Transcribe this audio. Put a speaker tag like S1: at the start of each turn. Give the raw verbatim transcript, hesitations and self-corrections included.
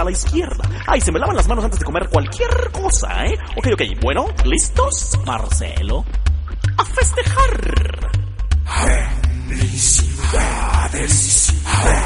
S1: a la izquierda. Ay, se me lavan las manos antes de comer cualquier cosa, ¿eh? Ok, ok, bueno, ¿listos? Marcelo, a festejar.
S2: Felicidades.